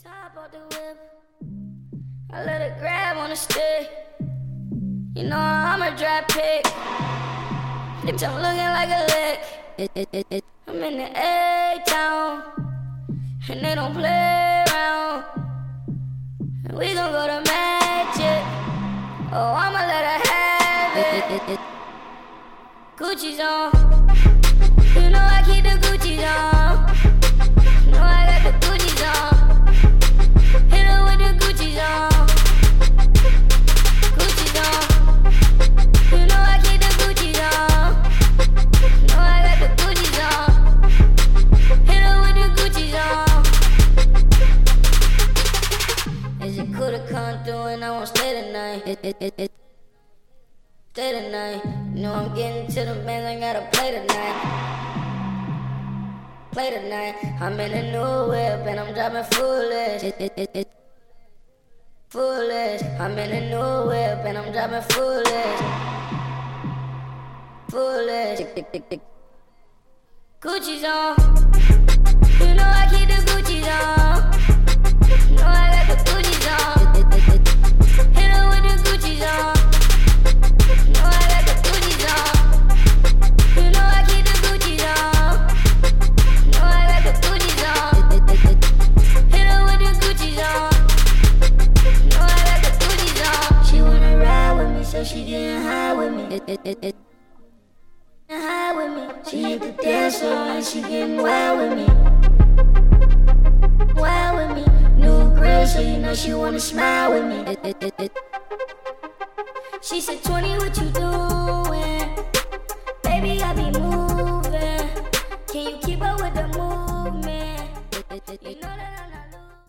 Top of the whip, I let it grab on the stick. You know I'm a dry pick. Bitch, I'm looking like a lick. I'm in the A-town, and they don't play around. And we gon' go to Magic. Oh, I'ma let her have it. Gucci's on. You know I keep the Gucci's on. You know I got the Gucci's on. Hit her with the Gucci's on. Gucci's on. You know I keep the Gucci's on. You know I got the Gucci's on. Hit her with the Gucci's on. Is it cool to come through and I won't stay tonight? Stay tonight. You know I'm getting to the bands, I gotta play tonight. Play tonight. I'm in a new whip and I'm driving foolish. Foolish. I'm in a new whip and I'm driving foolish. Foolish. Gucci's on. You know I keep the Gucci's on. You know I got the Gucci's on. Hit her with the Gucci's on. You know I got the Gucci's on. You know I keep the Gucci's on. You know I got the Gucci's on. Hit her with the Gucci's on. You know I got the Gucci's on. She wanna ride with me, so she getting high with me. High with me. She hit the dance floor and she getting wild with me. Wild with me. New grill, so you know she wanna smile with me. She said, 20, what you do?